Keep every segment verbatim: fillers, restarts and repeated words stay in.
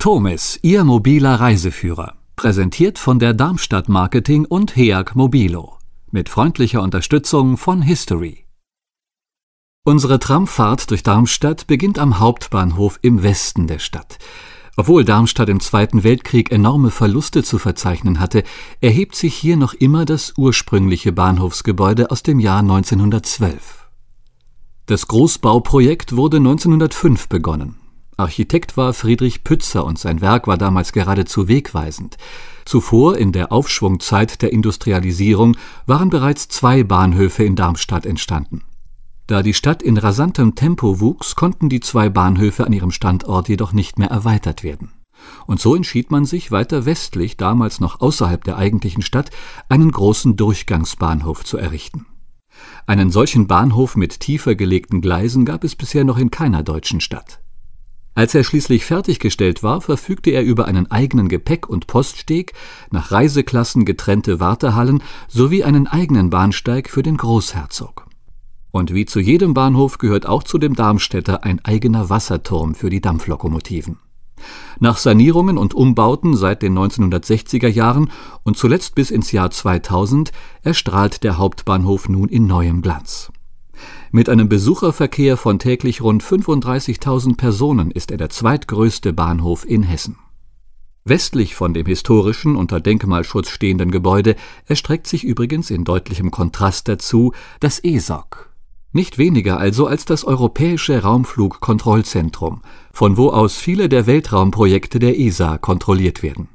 Tomis, Ihr mobiler Reiseführer. Präsentiert von der Darmstadt Marketing und HEAG Mobilo. Mit freundlicher Unterstützung von History. Unsere Tramfahrt durch Darmstadt beginnt am Hauptbahnhof im Westen der Stadt. Obwohl Darmstadt im Zweiten Weltkrieg enorme Verluste zu verzeichnen hatte, erhebt sich hier noch immer das ursprüngliche Bahnhofsgebäude aus dem Jahr neunzehnhundertzwölf. Das Großbauprojekt wurde neunzehnhundertfünf begonnen. Architekt war Friedrich Pützer und sein Werk war damals geradezu wegweisend. Zuvor, in der Aufschwungzeit der Industrialisierung, waren bereits zwei Bahnhöfe in Darmstadt entstanden. Da die Stadt in rasantem Tempo wuchs, konnten die zwei Bahnhöfe an ihrem Standort jedoch nicht mehr erweitert werden. Und so entschied man sich, weiter westlich, damals noch außerhalb der eigentlichen Stadt, einen großen Durchgangsbahnhof zu errichten. Einen solchen Bahnhof mit tiefer gelegten Gleisen gab es bisher noch in keiner deutschen Stadt. Als er schließlich fertiggestellt war, verfügte er über einen eigenen Gepäck- und Poststeg, nach Reiseklassen getrennte Wartehallen sowie einen eigenen Bahnsteig für den Großherzog. Und wie zu jedem Bahnhof gehört auch zu dem Darmstädter ein eigener Wasserturm für die Dampflokomotiven. Nach Sanierungen und Umbauten seit den neunzehnhundertsechziger Jahren und zuletzt bis ins Jahr zweitausend erstrahlt der Hauptbahnhof nun in neuem Glanz. Mit einem Besucherverkehr von täglich rund fünfunddreißigtausend Personen ist er der zweitgrößte Bahnhof in Hessen. Westlich von dem historischen, unter Denkmalschutz stehenden Gebäude erstreckt sich übrigens in deutlichem Kontrast dazu das E S O C. Nicht weniger also als das Europäische Raumflugkontrollzentrum, von wo aus viele der Weltraumprojekte der E S A kontrolliert werden.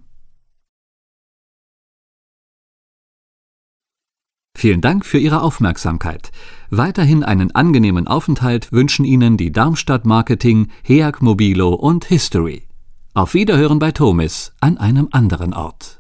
Vielen Dank für Ihre Aufmerksamkeit. Weiterhin einen angenehmen Aufenthalt wünschen Ihnen die Darmstadt Marketing, HEAG Mobilo und History. Auf Wiederhören bei Tomis an einem anderen Ort.